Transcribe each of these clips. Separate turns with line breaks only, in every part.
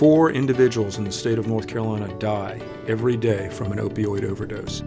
4 individuals in the state of North Carolina die every day from an opioid overdose.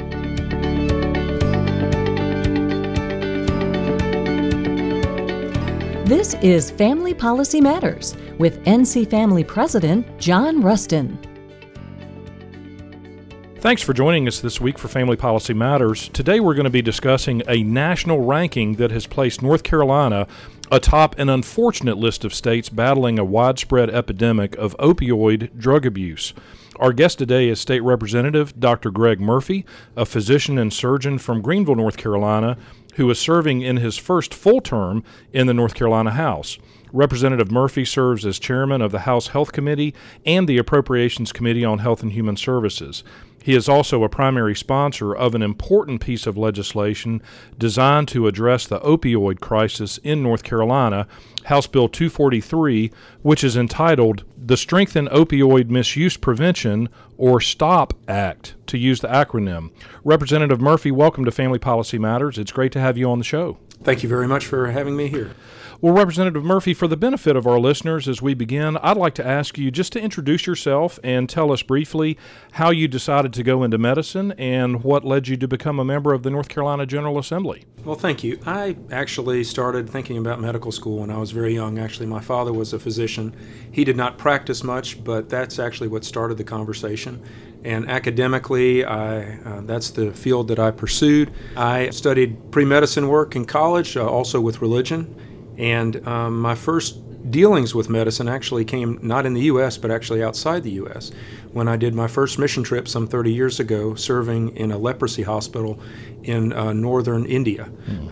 This is Family Policy Matters with NC Family President John Rustin.
Thanks for joining us this week for Family Policy Matters. Today we're going to be discussing a national ranking that has placed North Carolina atop an unfortunate list of states battling a widespread epidemic of opioid drug abuse. Our guest today is State Representative Dr. Greg Murphy, a physician and surgeon from Greenville, North Carolina, who is serving in his first full term in the North Carolina House. Representative Murphy serves as chairman of the House Health Committee and the Appropriations Committee on Health and Human Services. He is also a primary sponsor of an important piece of legislation designed to address the opioid crisis in North Carolina, House Bill 243, which is entitled the Strengthen Opioid Misuse Prevention, or STOP Act, to use the acronym. Representative Murphy, welcome to Family Policy Matters. It's great to have you on the show.
Thank you very much for having me here.
Well, Representative Murphy, for the benefit of our listeners as we begin, I'd like to ask you just to introduce yourself and tell us briefly how you decided to go into medicine and what led you to become a member of the North Carolina General Assembly.
Well, thank you. I actually started thinking about medical school when I was very young. Actually, my father was a physician. He did not practice much, but that's actually what started the conversation. And academically, that's the field that I pursued. I studied pre-medicine work in college, also with religion. And my first dealings with medicine actually came not in the U.S., but actually outside the U.S. when I did my first mission trip some 30 years ago, serving in a leprosy hospital in northern India.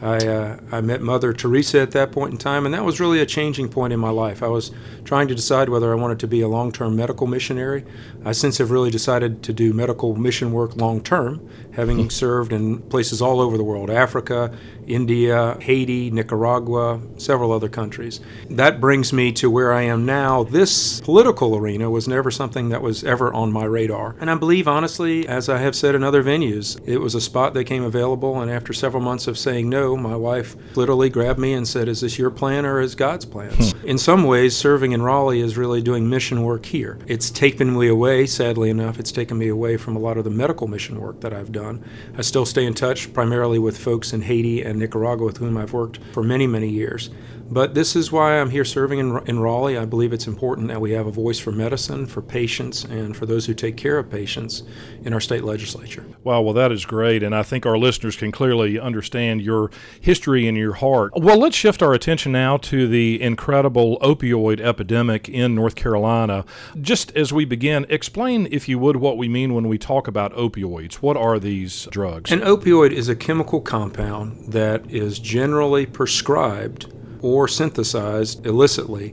I met Mother Teresa at that point in time, and that was really a changing point in my life. I was trying to decide whether I wanted to be a long-term medical missionary. I since have really decided to do medical mission work long-term, having served in places all over the world, Africa, India, Haiti, Nicaragua, several other countries. That brings me to where I am now. This political arena was never something that was ever on my radar. And I believe, honestly, as I have said in other venues, it was a spot that came available, and after several months of saying no, my wife literally grabbed me and said, "Is this your plan or is God's plans?" In some ways, serving in Raleigh is really doing mission work here. It's taken me away, sadly enough, it's taken me away from a lot of the medical mission work that I've done. I still stay in touch primarily with folks in Haiti and Nicaragua with whom I've worked for many, many years. But this is why I'm here serving in Raleigh. I believe it's important that we have a voice for medicine, for patients, and for those who take care of patients in our state legislature.
Wow, well, that is great, and I think our listeners can clearly understand your history and your heart. Well, let's shift our attention now to the incredible opioid epidemic in North Carolina. Just as we begin, explain, if you would, what we mean when we talk about opioids. What are these drugs?
An opioid is a chemical compound that is generally prescribed or synthesized illicitly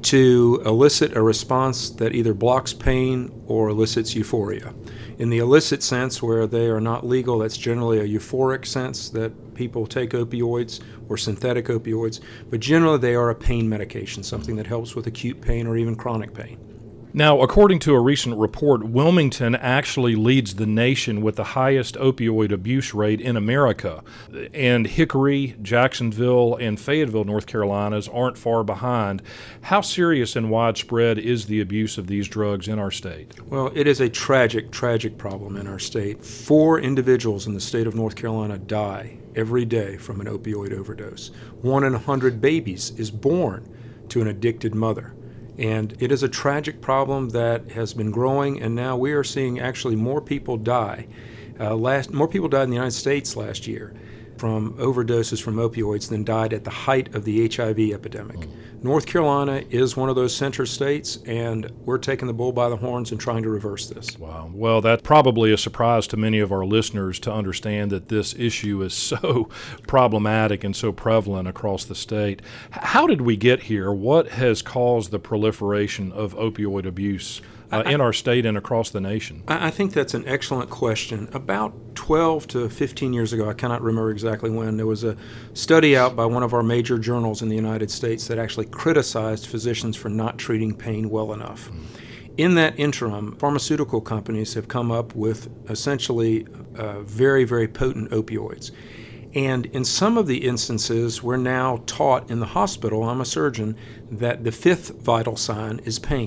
to elicit a response that either blocks pain or elicits euphoria. In the illicit sense, where they are not legal, that's generally a euphoric sense that people take opioids or synthetic opioids, but generally they are a pain medication, something that helps with acute pain or even chronic pain.
Now, according to a recent report, Wilmington actually leads the nation with the highest opioid abuse rate in America. And Hickory, Jacksonville, and Fayetteville, North Carolinas aren't far behind. How serious and widespread is the abuse of these drugs in our state?
Well, it is a tragic, tragic problem in our state. 4 individuals in the state of North Carolina die every day from an opioid overdose. 1 in 100 babies is born to an addicted mother. And it is a tragic problem that has been growing, and now we are seeing actually more people die. More people died in the United States last year from overdoses from opioids than died at the height of the HIV epidemic. North Carolina is one of those center states, and we're taking the bull by the horns and trying to reverse this.
Wow. Well, that's probably a surprise to many of our listeners to understand that this issue is so problematic and so prevalent across the state. How did we get here? What has caused the proliferation of opioid abuse in our state and across the nation?
I think that's an excellent question. About 12 to 15 years ago, I cannot remember exactly when, there was a study out by one of our major journals in the United States that actually criticized physicians for not treating pain well enough. In that interim, pharmaceutical companies have come up with essentially very, very potent opioids. And in some of the instances, we're now taught in the hospital, I'm a surgeon, that the 5th vital sign is pain.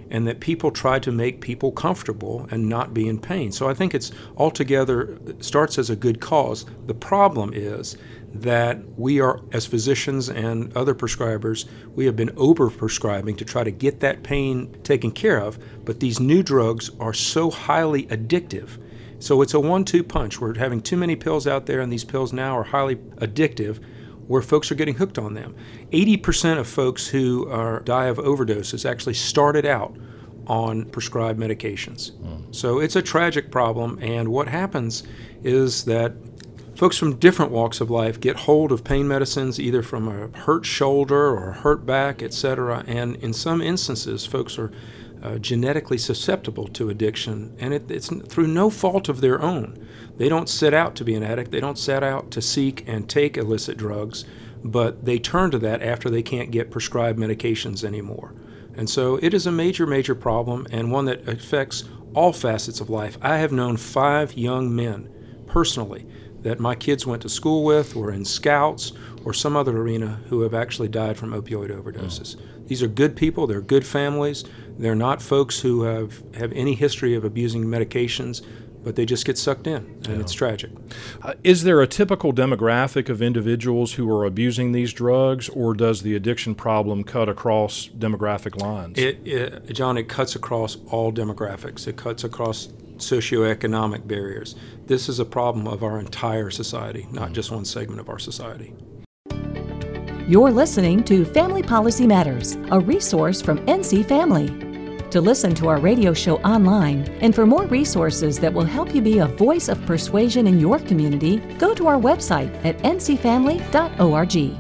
and that people try to make people comfortable and not be in pain. So I think it's altogether starts as a good cause. The problem is that we are, as physicians and other prescribers, we have been over-prescribing to try to get that pain taken care of, but these new drugs are so highly addictive. So it's a 1-2 punch. We're having too many pills out there, and these pills now are highly addictive, where folks are getting hooked on them. 80% of folks who die of overdoses actually started out on prescribed medications. So it's a tragic problem, and what happens is that folks from different walks of life get hold of pain medicines either from a hurt shoulder or a hurt back, etc. And in some instances, folks are genetically susceptible to addiction, and it's through no fault of their own. They don't set out to be an addict. They don't set out to seek and take illicit drugs, but they turn to that after they can't get prescribed medications anymore. And so it is a major, major problem, and one that affects all facets of life. I have known 5 young men personally that my kids went to school with, or in Scouts, or some other arena, who have actually died from opioid overdoses. These are good people. They're good families. They're not folks who have any history of abusing medications, but they just get sucked in, and it's tragic.
Is there a typical demographic of individuals who are abusing these drugs, or does the addiction problem cut across demographic lines?
John, it cuts across all demographics. It cuts across socioeconomic barriers. This is a problem of our entire society, not just one segment of our society.
You're listening to Family Policy Matters, a resource from NC Family. To listen to our radio show online and for more resources that will help you be a voice of persuasion in your community, go to our website at ncfamily.org.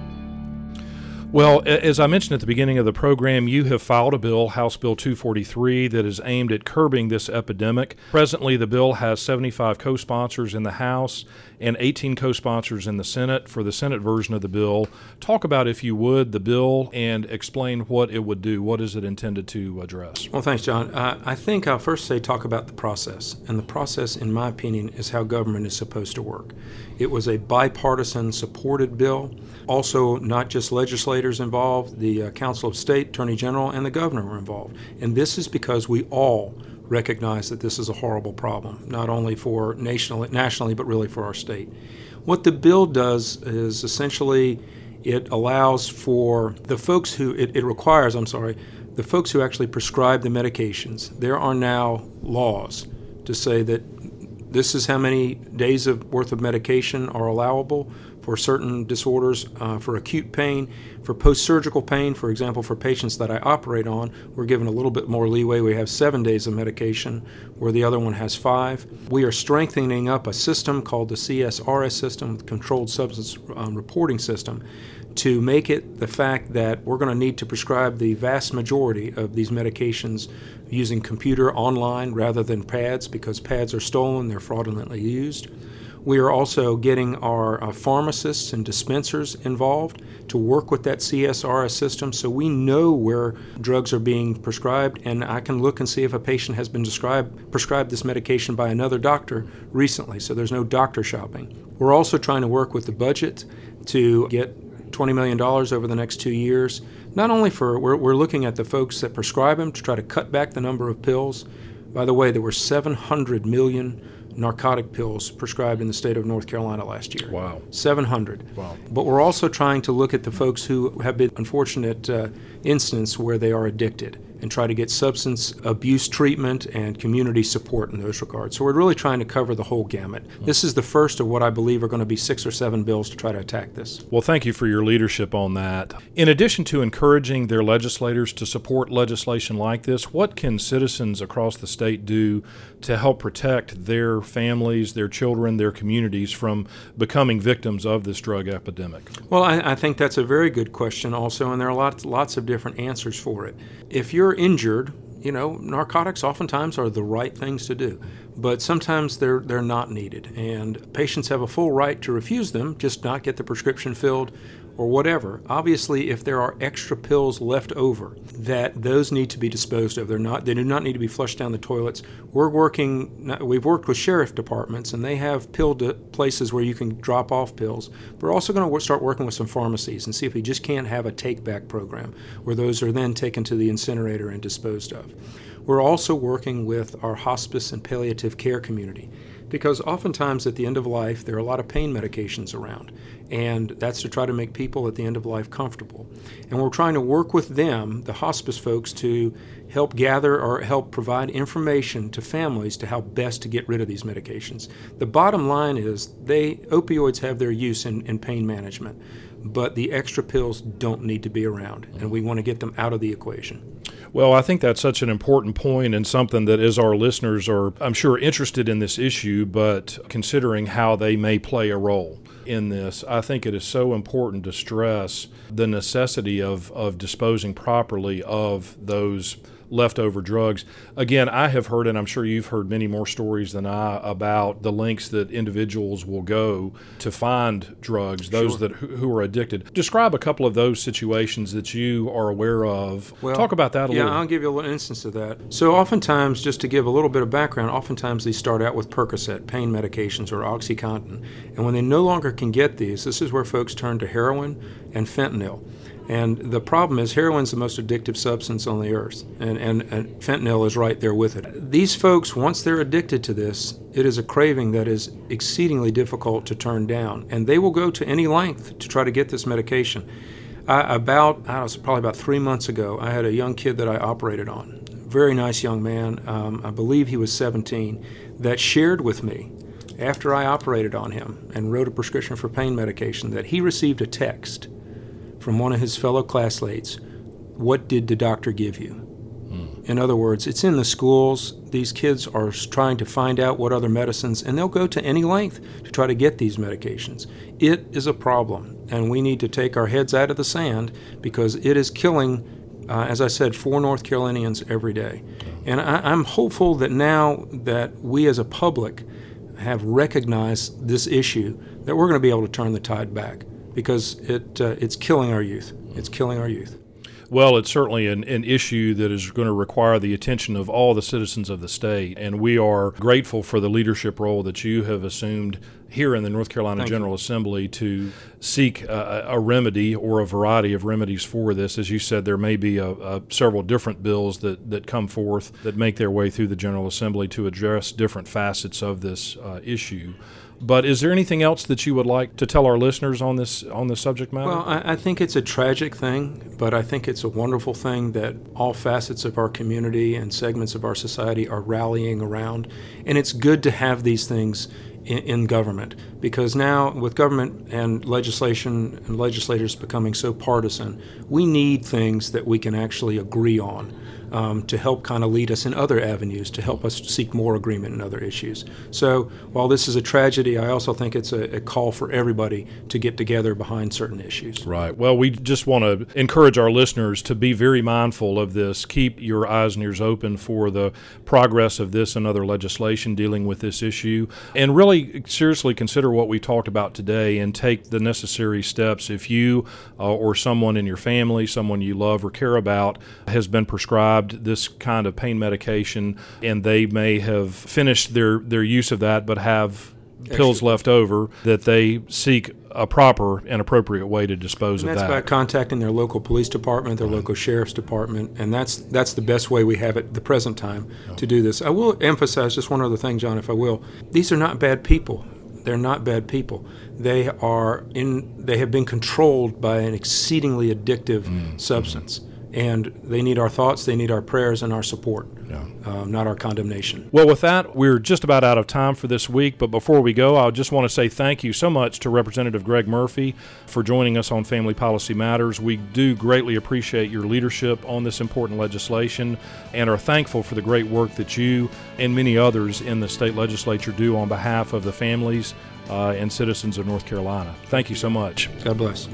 Well, as I mentioned at the beginning of the program, you have filed a bill, House Bill 243, that is aimed at curbing this epidemic. Presently, the bill has 75 co-sponsors in the House and 18 co-sponsors in the Senate for the Senate version of the bill. Talk about, if you would, the bill and explain what it would do. What is it intended to address?
Well, thanks, John. I think I'll first talk about the process. And the process, in my opinion, is how government is supposed to work. It was a bipartisan supported bill. Also, not just legislators involved, the Council of State, Attorney General, and the governor were involved. And this is because we all recognize that this is a horrible problem, not only for nationally, but really for our state. What the bill does is essentially it allows for the folks who, it requires, the folks who actually prescribe the medications. There are now laws to say that this is how many days of worth of medication are allowable for certain disorders, for acute pain, for post-surgical pain. For example, for patients that I operate on, we're given a little bit more leeway. We have 7 days of medication, where the other one has 5. We are strengthening up a system called the CSRS system, the Controlled Substance Reporting System, to make it the fact that we're going to need to prescribe the vast majority of these medications using computer online rather than pads, because pads are stolen, they're fraudulently used. We are also getting our pharmacists and dispensers involved to work with that CSRS system, so we know where drugs are being prescribed, and I can look and see if a patient has been prescribed this medication by another doctor recently, so there's no doctor shopping. We're also trying to work with the budget to get $20 million over the next 2 years. Not only we're looking at the folks that prescribe them to try to cut back the number of pills. By the way, there were 700 million narcotic pills prescribed in the state of North Carolina last year.
Wow.
700.
Wow.
But we're also trying to look at the folks who have been unfortunate instance where they are addicted and try to get substance abuse treatment and community support in those regards. So we're really trying to cover the whole gamut. This is the first of what I believe are going to be 6 or 7 bills to try to attack this.
Well, thank you for your leadership on that. In addition to encouraging their legislators to support legislation like this, what can citizens across the state do to help protect their families, their children, their communities from becoming victims of this drug epidemic?
Well, I think that's a very good question also, and there are lots of different answers for it. If you're injured, narcotics oftentimes are the right things to do, but sometimes they're not needed, and patients have a full right to refuse them, just not get the prescription filled, or whatever. Obviously, if there are extra pills left over, that those need to be disposed of. They do not need to be flushed down the toilets. We've worked with sheriff departments, and they have pill places where you can drop off pills. We're also going to start working with some pharmacies and see if we just can't have a take-back program where those are then taken to the incinerator and disposed of. We're also working with our hospice and palliative care community, because oftentimes at the end of life there are a lot of pain medications around, and that's to try to make people at the end of life comfortable. And we're trying to work with them, the hospice folks, to help gather or help provide information to families to how best to get rid of these medications. The bottom line is opioids have their use in pain management, but the extra pills don't need to be around, and we want to get them out of the equation.
Well, I think that's such an important point, and something that, as our listeners are, I'm sure, interested in this issue, but considering how they may play a role in this, I think it is so important to stress the necessity of disposing properly of those leftover drugs. Again, I have heard, and I'm sure you've heard many more stories than I, about the lengths that individuals will go to find drugs, those
Sure.
who are addicted. Describe a couple of those situations that you are aware of.
Well,
talk about that a little.
Yeah, I'll give you a little instance of that. So oftentimes, just to give a little bit of background, oftentimes they start out with Percocet, pain medications, or OxyContin. And when they no longer can get these, this is where folks turn to heroin and fentanyl. And the problem is heroin's the most addictive substance on the earth, and fentanyl is right there with it. These folks, once they're addicted to this, it is a craving that is exceedingly difficult to turn down, and they will go to any length to try to get this medication. Probably about 3 months ago, I had a young kid that I operated on, very nice young man, I believe he was 17, that shared with me after I operated on him and wrote a prescription for pain medication that he received a text from one of his fellow classmates. What did the doctor give you? In other words, it's in the schools. These kids are trying to find out what other medicines, and they'll go to any length to try to get these medications. It is a problem, and we need to take our heads out of the sand, because it is killing, as I said, 4 North Carolinians every day. And I'm hopeful that now that we as a public have recognized this issue, that we're going to be able to turn the tide back, because it's killing our youth. It's killing our youth.
Well, it's certainly an issue that is going to require the attention of all the citizens of the state, and we are grateful for the leadership role that you have assumed here in the North Carolina General Assembly to seek a remedy, or a variety of remedies for this. As you said, there may be several different bills that come forth that make their way through the General Assembly to address different facets of this issue. But is there anything else that you would like to tell our listeners on this subject matter?
Well, I think it's a tragic thing, but I think it's a wonderful thing that all facets of our community and segments of our society are rallying around. And it's good to have these things in government, because now with government and legislation and legislators becoming so partisan, we need things that we can actually agree on to help kind of lead us in other avenues, to help us seek more agreement in other issues. So while this is a tragedy, I also think it's a call for everybody to get together behind certain issues.
Right. Well, we just want to encourage our listeners to be very mindful of this. Keep your eyes and ears open for the progress of this and other legislation dealing with this issue, and really seriously consider what we talked about today and take the necessary steps. If you or someone in your family, someone you love or care about, has been prescribed this kind of pain medication, and they may have finished their use of that but have pills left over, that they seek a proper and appropriate way to dispose of that.
And that's by contacting their local police department, their local sheriff's department, and that's the best way we have at the present time to do this. I will emphasize just one other thing, John, if I will. These are not bad people. They're not bad people. They have been controlled by an exceedingly addictive substance. And they need our thoughts, they need our prayers and our support, not our condemnation.
Well, with that, we're just about out of time for this week. But before we go, I just want to say thank you so much to Representative Greg Murphy for joining us on Family Policy Matters. We do greatly appreciate your leadership on this important legislation, and are thankful for the great work that you and many others in the state legislature do on behalf of the families and citizens of North Carolina. Thank you so much.
God bless.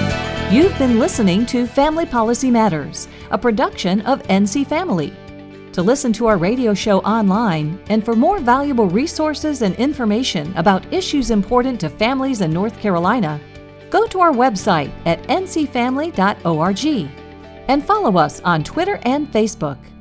You've been listening to Family Policy Matters, a production of NC Family.
To listen to our radio show online and for more valuable resources and information about issues important to families in North Carolina, go to our website at ncfamily.org and follow us on Twitter and Facebook.